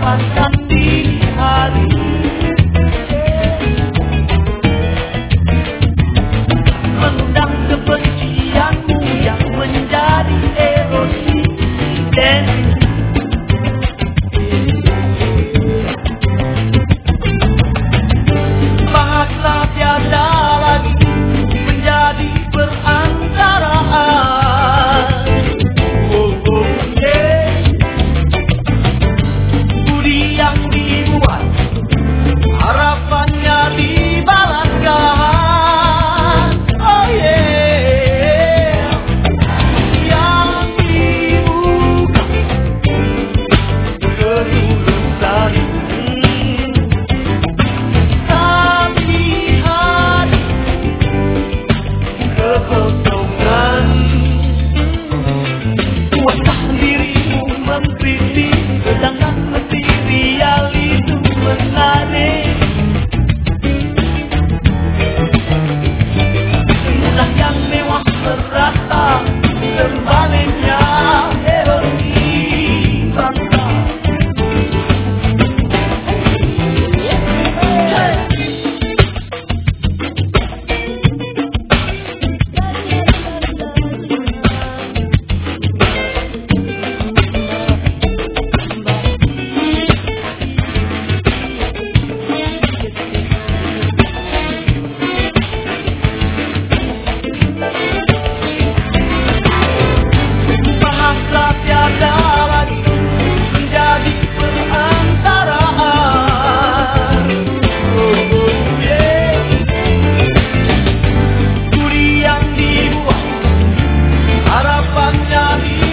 menyenangkan di hari. Mengundang kebencianmu yang menjadi erosi identitas. Bahasa tiada lagi menjadi perantaraan. Oh, oh, yeah. Budi yang dibuat, harapannya dibalaskan. Oh yeah. Yang dibuka ketulusan. Kekosongan. Buatlah dirimu mengkritik, sedangkan material itu menarik. Mudah yang mewah merata, terbaliknya erosi bangsa. Bahasa tiada lagi menjadi perantaraan. Oh, yeah. Budi yang dibuat, harapannya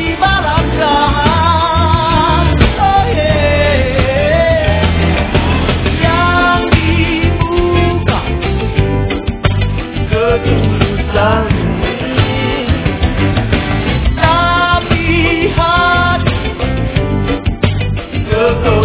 dibalaskan. Oh yeah. Yang dibuka ketulusan. Tapi hati kekosongan.